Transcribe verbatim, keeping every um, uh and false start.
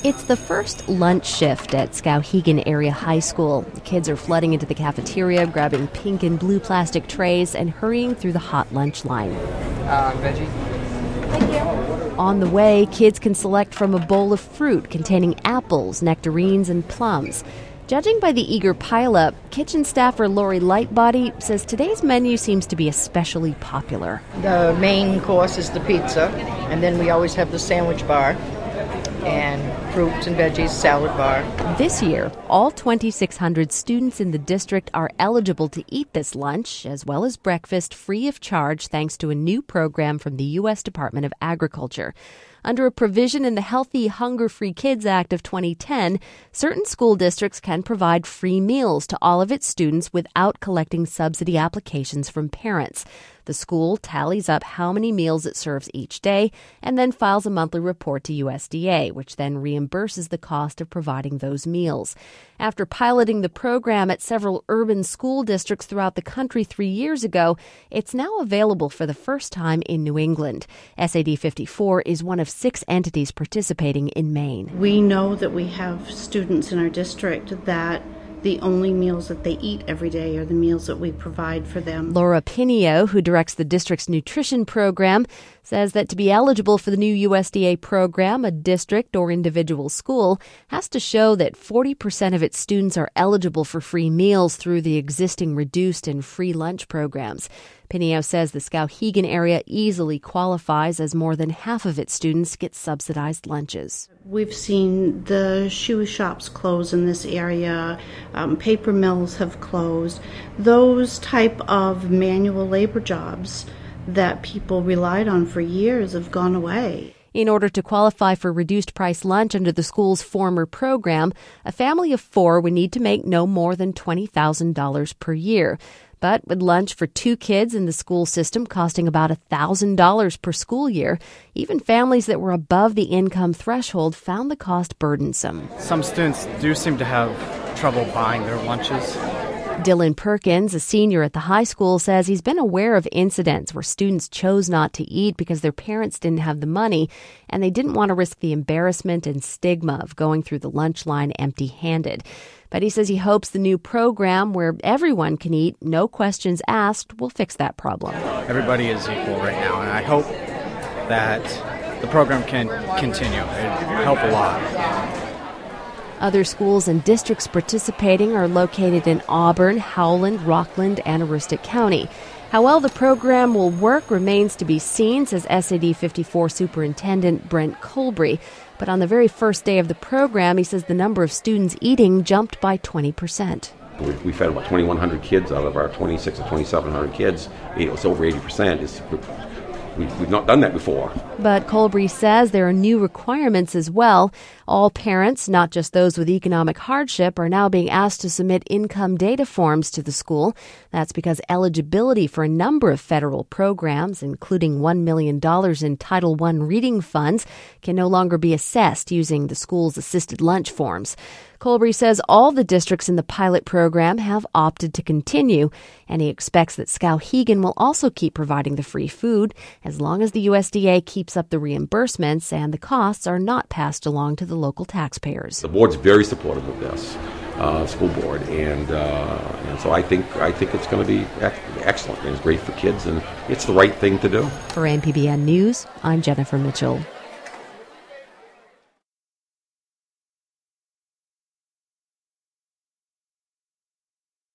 It's the first lunch shift at Skowhegan Area High School. The kids are flooding into the cafeteria, grabbing pink and blue plastic trays and hurrying through the hot lunch line. Uh, veggie. Thank you. On the way, kids can select from a bowl of fruit containing apples, nectarines, and plums. Judging by the eager pileup, kitchen staffer Lori Lightbody says today's menu seems to be especially popular. The main course is the pizza, and then we always have the sandwich bar and fruits and veggies salad bar. This year, all twenty-six hundred students in the district are eligible to eat this lunch, as well as breakfast, free of charge thanks to a new program from the U S Department of Agriculture. Under a provision in the Healthy Hunger-Free Kids Act of twenty ten, certain school districts can provide free meals to all of its students without collecting subsidy applications from parents. The school tallies up how many meals it serves each day and then files a monthly report to U S D A, which then reimburses the cost of providing those meals. After piloting the program at several urban school districts throughout the country three years ago, it's now available for the first time in New England. S A D fifty-four is one of six entities participating in Maine. We know that we have students in our district that the only meals that they eat every day are the meals that we provide for them. Laura Pinio, who directs the district's nutrition program, says that to be eligible for the new U S D A program, a district or individual school has to show that forty percent of its students are eligible for free meals through the existing reduced and free lunch programs. Pinio says the Skowhegan area easily qualifies as more than half of its students get subsidized lunches. We've seen the shoe shops close in this area. Um, paper mills have closed. Those type of manual labor jobs that people relied on for years have gone away. In order to qualify for reduced price lunch under the school's former program, a family of four would need to make no more than twenty thousand dollars per year. But with lunch for two kids in the school system costing about one thousand dollars per school year, even families that were above the income threshold found the cost burdensome. Some students do seem to have trouble buying their lunches. Dylan Perkins, a senior at the high school, says he's been aware of incidents where students chose not to eat because their parents didn't have the money and they didn't want to risk the embarrassment and stigma of going through the lunch line empty-handed. But he says he hopes the new program where everyone can eat, no questions asked, will fix that problem. Everybody is equal right now, and I hope that the program can continue. It will help a lot. Other schools and districts participating are located in Auburn, Howland, Rockland, and Aroostook County. How well the program will work remains to be seen, says S A D fifty-four Superintendent Brent Colbury. But on the very first day of the program, he says the number of students eating jumped by twenty percent. We, we fed about twenty-one hundred kids out of our twenty-six or twenty-seven hundred kids. It was over eighty percent. It's, we, we've not done that before. But Colbury says there are new requirements as well. All parents, not just those with economic hardship, are now being asked to submit income data forms to the school. That's because eligibility for a number of federal programs, including one million dollars in Title one reading funds, can no longer be assessed using the school's assisted lunch forms. Colbury says all the districts in the pilot program have opted to continue, and he expects that Skowhegan will also keep providing the free food as long as the U S D A keeps up the reimbursements and the costs are not passed along to the local taxpayers. The board's very supportive of this, uh, school board, and uh, and so I think I think it's going to be ec- excellent, and it's great for kids, and it's the right thing to do. For M P B N News, I'm Jennifer Mitchell.